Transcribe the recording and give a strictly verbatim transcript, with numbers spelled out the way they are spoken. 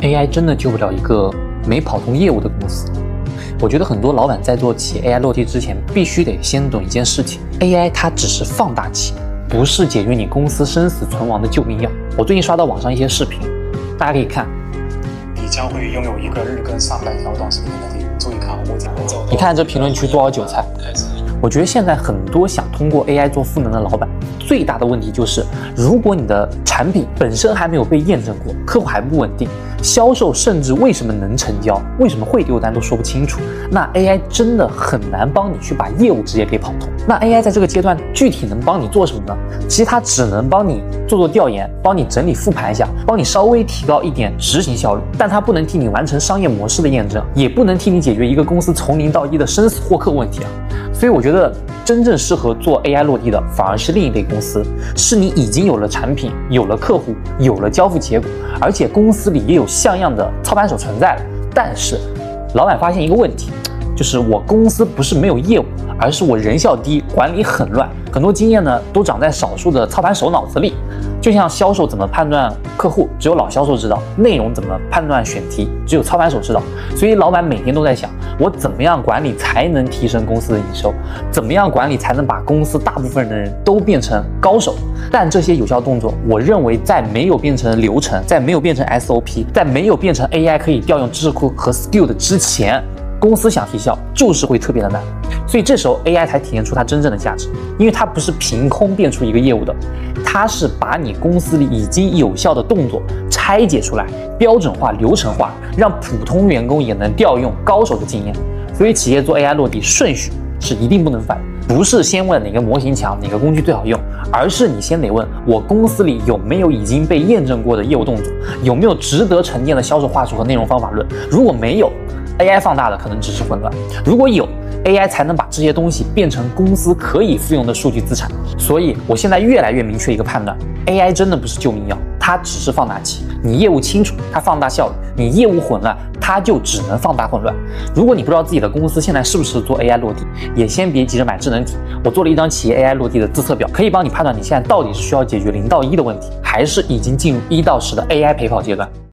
A I 真的救不了一个没跑通业务的公司。我觉得很多老板在做企业 A I 落地之前，必须得先懂一件事情 ：A I 它只是放大器，不是解决你公司生死存亡的救命药。我最近刷到网上一些视频，大家可以看。 你将会拥有一个日更上百条短视频的能力。注意看，我将会走。 你看这评论区多少韭菜？我觉得现在很多想通过 A I 做赋能的老板，最大的问题就是，如果你的产品本身还没有被验证过，客户还不稳定，销售甚至为什么能成交，为什么会丢单都说不清楚，那 A I 真的很难帮你去把业务直接给跑通。那 A I 在这个阶段具体能帮你做什么呢？其实它只能帮你做做调研，帮你整理复盘一下，帮你稍微提高一点执行效率，但它不能替你完成商业模式的验证，也不能替你解决一个公司从零到一的生死获客问题啊。所以我觉得真正适合做 A I 落地的反而是另一类公司，是你已经有了产品，有了客户，有了交付结果，而且公司里也有像样的操盘手存在了。但是老板发现一个问题，就是我公司不是没有业务，而是我人效低，管理很乱，很多经验呢都长在少数的操盘手脑子里。就像销售怎么判断客户，只有老销售知道；内容怎么判断选题，只有操盘手知道。所以老板每天都在想，我怎么样管理才能提升公司的营收？怎么样管理才能把公司大部分的人都变成高手？但这些有效动作，我认为在没有变成流程，在没有变成 S O P， 在没有变成 A I 可以调用知识库和 skill 的之前，公司想提效就是会特别的难。所以这时候 A I 才体现出它真正的价值，因为它不是凭空变出一个业务的，它是把你公司里已经有效的动作拆解出来，标准化、流程化，让普通员工也能调用高手的经验。所以企业做 A I 落地顺序是一定不能反，不是先问哪个模型强，哪个工具最好用，而是你先得问我公司里有没有已经被验证过的业务动作，有没有值得沉淀的销售话术和内容方法论。如果没有， A I 放大的可能只是混乱，如果有 A I 才能把这些东西变成公司可以复用的数据资产。所以我现在越来越明确一个判断， A I 真的不是救命药，它只是放大器。你业务清楚，它放大效率；你业务混乱，它就只能放大混乱。如果你不知道自己的公司现在是不是做 A I 落地，也先别急着买智能体。我做了一张企业 A I 落地的自测表，可以帮你判断你现在到底是需要解决零到一的问题，还是已经进入一到十的 A I 陪跑阶段。